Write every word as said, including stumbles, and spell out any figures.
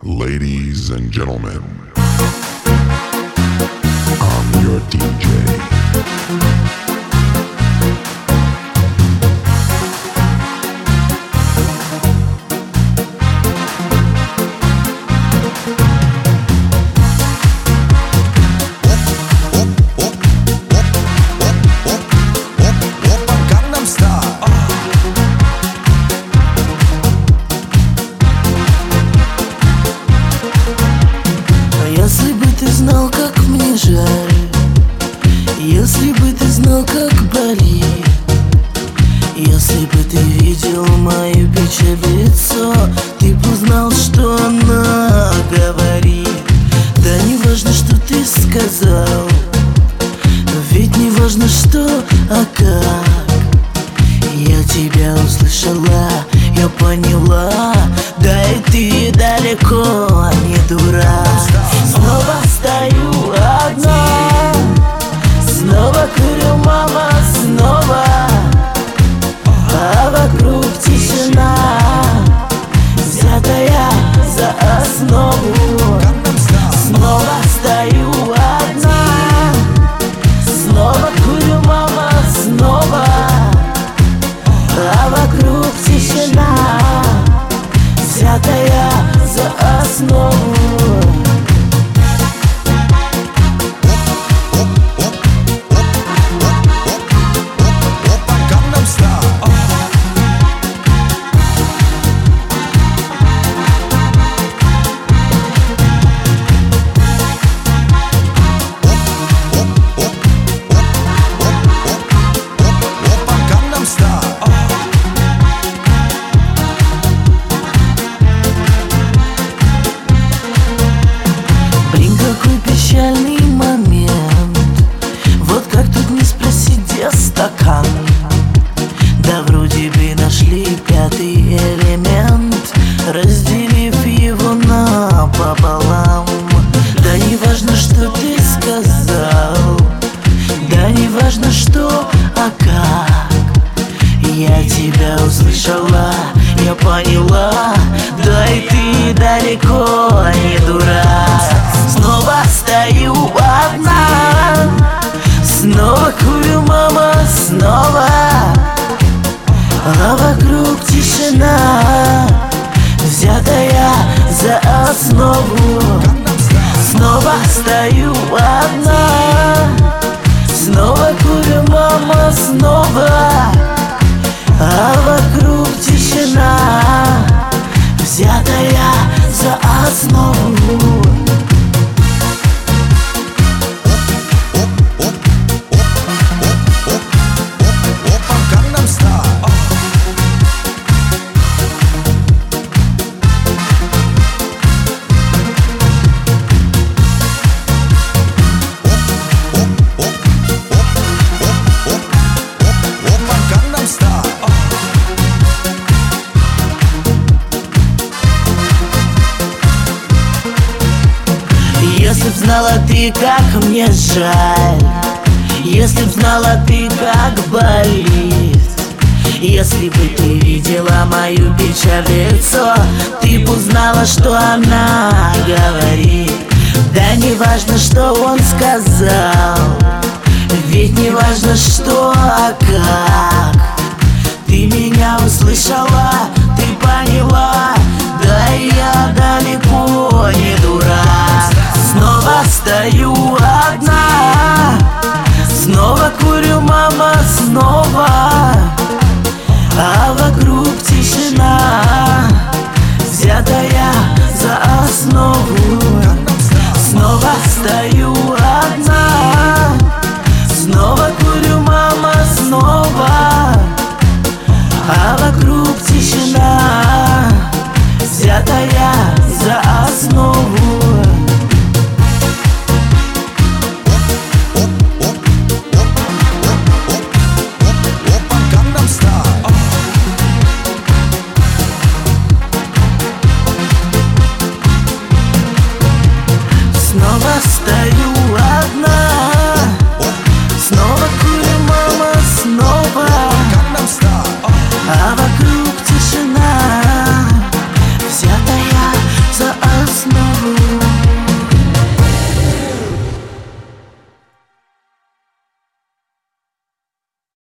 Ladies and gentlemen, I'm your ди джей. Если бы ты знал, как мне жаль, если бы ты знал, как болит, если бы ты видел мою печаль в лицо, ты бы узнал, что она говорит. Да не важно, что ты сказал, ведь не важно, что, а как. Я тебя услышала, я поняла, да и ты далеко не дурак. Снова стою одна, снова курю, мама, снова, а вокруг тишина, взятая за основу. Снова стою одна, снова курю, мама, снова, а вокруг тишина, взятая за основу. Какой печальный момент, вот как тут не спросить, где стакан. Да вроде бы нашли пятый элемент, разделив его напополам. Да не важно, что ты сказал, да не важно, что, а как. Я тебя услышала, я поняла, да и ты далеко не дурак. Снова стою одна, снова курю, мама, снова, а вокруг тишина, взятая за основу. Снова стою одна, снова курю, мама, снова, а вокруг тишина, взятая за основу. Если б знала ты, как мне жаль, если б знала ты, как болит, если бы ты видела мою печаль в лицо, ты б узнала, что она говорит. Да не важно, что он сказал, ведь не важно, что, а как. Ты меня услышала, ты поняла, да и я далеко